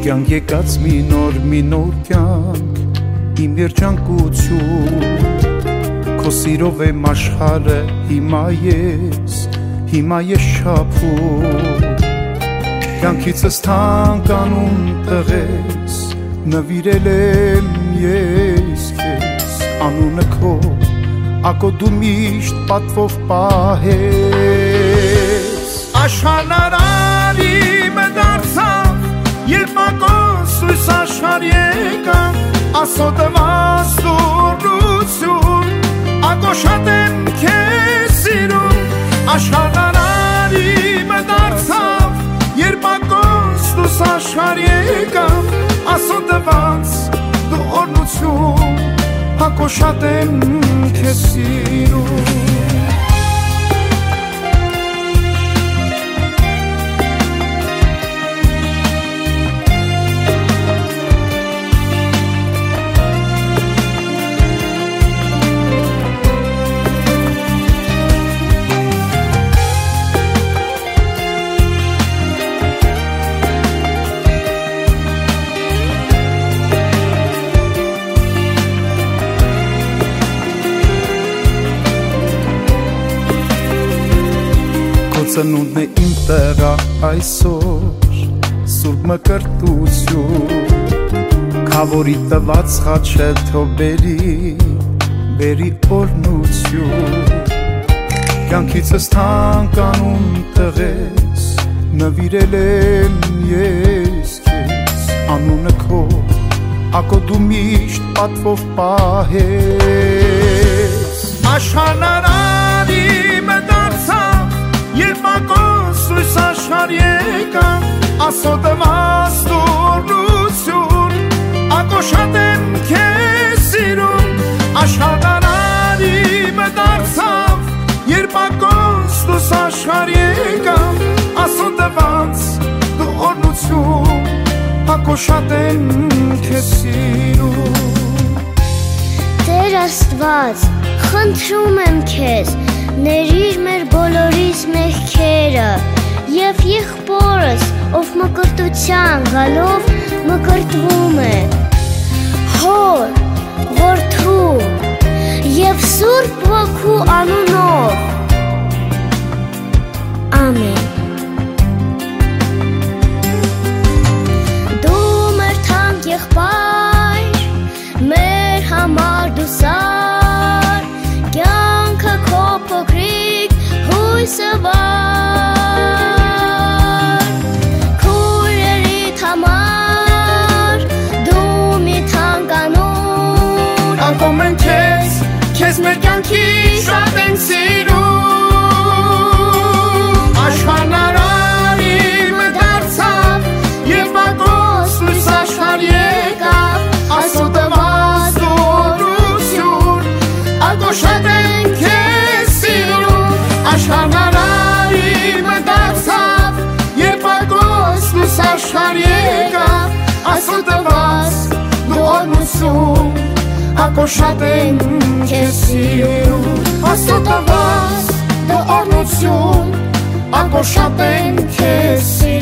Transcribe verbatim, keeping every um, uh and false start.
Կյանք եկած մի նոր, մի նոր կյանք, իմ երջանկություն, քո սիրով եմ աշխարհը հիմա ես, հիմա ես շափում, կյանքիցս թանկանում տղես, նվիրել եմ ես քեզ, անունը քո, ակո դու միշտ պատվով պահես, աշխարհն իմը դարձավ, երբ ակոս սույս աշխարհ եկավ, ասո տված դուրություն, ակո շատ եմ քեզ սիրում, աշխարհն իմը դարձավ, երբ ակոս սույս աշխարհ եկավ, ասո տված դու օրնություն, ակո շատ եմ քեզ սիրում։ Ծնունդն է իմ տղա այսօր, սուրբ մկրտություն, քավորի տված խաչը թո բերի, բերի օրնություն, կյանքիցս թանկանում տղես, նվիրել եմ ես քեզ, անունը քո, ակո դու միշտ պատվով պահես, աշխարհն իմը դարձավ, երբ ակոս սույս աշխարհ եկավ, ասո տված դուրություն, ակո շատ եմ քեզ սիրում, աշխարհն իմը դարձավ, երբ ակոս սույս աշխարհ եկավ, ասո տված դու օրնություն, ակո շատ եմ քեզ սիրում։ Տեր Աստված, խնդրում եմ քեզ, ներիր մեր բոլորիս մեղքերը և եղբորս, ով մկրտության գալով մկրտվում է, հոր, որդու և Սուրբ Ոգու անունով, ամեն։ Դու մեր թանկ եղբայր, մեր համար դու սար, կյանքը քո փոքրիկ հույսը վար, քույրերիդ համար դու մի թանկանուն, անկում են քեզ, քեզ մեր կյանքի շատ ենք սիրում, աշխարհն իմը դարձավ, երբ ակոս լույս աշխարհ եկավ, ասո տված դուրություն, ակո շատ ենք քեզ սիրում, աշխարհն իմը դարձավ, երբ ակոս լույս աշխարհ եկավ, ասո տված դու օրնություն, ակո շատ ենք քեզ սիրում, ասո տված դու օրնություն, ակո շատ ենք քեզ սիրում։